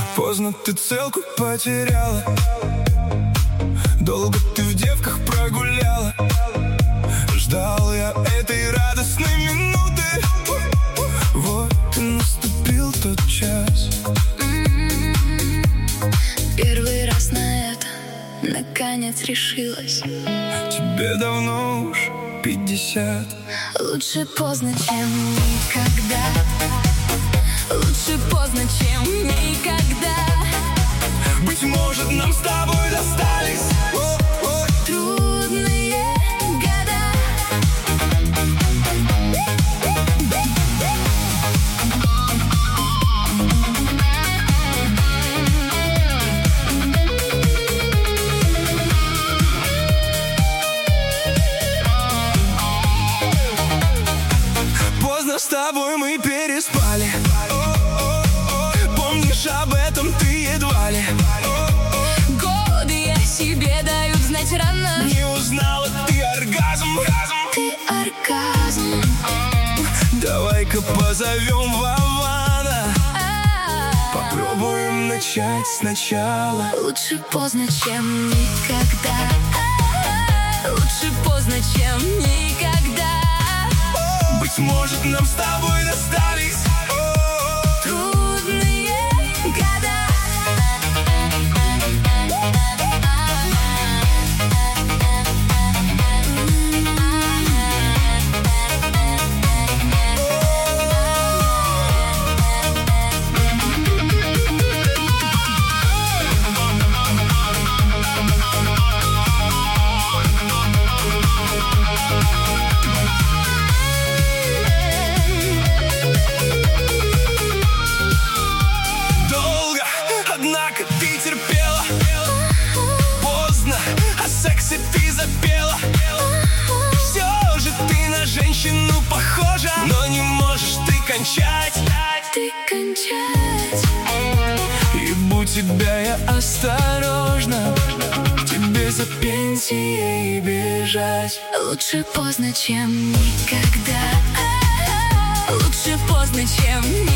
Поздно ты целку потеряла, долго ты в девках прогуляла. Ждал я этой радостной минуты, вот и наступил тот час. Первый раз на это наконец решилась. Тебе давно уж 50. Лучше поздно, чем никогда. Лучше поздно, чем никогда. Быть может, нам с тобой достались трудные года. Поздно с тобой мы переспали. Помнишь, об этом ты едва ли. Годы я себе дают знать рано. Не узнала ты оргазм. Ты оргазм. Давай-ка позовем Вована, попробуем начать сначала. Лучше поздно, чем никогда. Лучше поздно, чем никогда. Быть может, нам с тобой достались трудные года. Однако ты терпела. Поздно, о сексе ты запела. Все же ты на женщину похожа, но не можешь ты кончать. Ты кончать. И будь тебя я осторожна, тебе за пенсией бежать. Лучше поздно, чем никогда. Лучше поздно, чем